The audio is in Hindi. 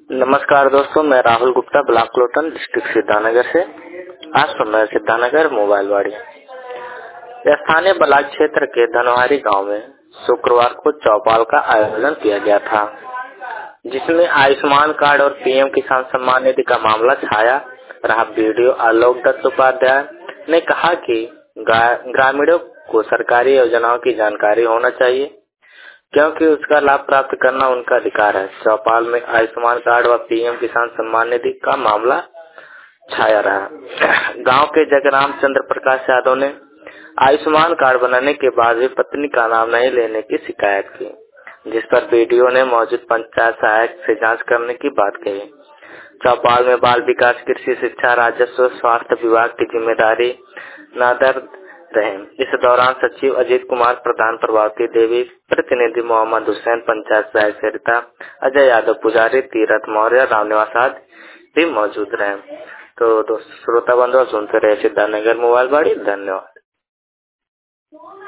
नमस्कार दोस्तों, मैं राहुल गुप्ता ब्लॉक लोटन डिस्ट्रिक्ट सिद्धानगर से। आज समय सिद्धानगर मोबाइल वाड़ी स्थानीय ब्लॉक क्षेत्र के धनवारी गांव में शुक्रवार को चौपाल का आयोजन किया गया था, जिसमें आयुष्मान कार्ड और पीएम किसान सम्मान निधि का मामला छाया रहा। वीडियो आलोक दत्त उपाध्याय ने कहा कि ग्रामीणों को सरकारी योजनाओं की जानकारी होना चाहिए, क्योंकि उसका लाभ प्राप्त करना उनका अधिकार है। चौपाल में आयुष्मान कार्ड व पीएम किसान सम्मान निधि का मामला छाया रहा। गांव के जगराम चंद्र प्रकाश यादव ने आयुष्मान कार्ड बनाने के बाद भी पत्नी का नाम नहीं लेने की शिकायत की, जिस पर बीडीओ ने मौजूद पंचायत सहायक से जांच करने की बात कही। चौपाल में बाल विकास, कृषि, शिक्षा, राजस्व, स्वास्थ्य विभाग की जिम्मेदारी नादर रहे। इस दौरान सचिव अजीत कुमार, प्रधान प्रभावती देवी, प्रतिनिधि मोहम्मद हुसैन, पंचायत सहायक सरिता, अजय यादव, पुजारी, तीरथ मौर्य, रामनिवास आदि भी मौजूद रहे। तो दोस्तों, श्रोता बंधु सुनते रहे सिद्धानगर मोबाइल वाड़ी। धन्यवाद।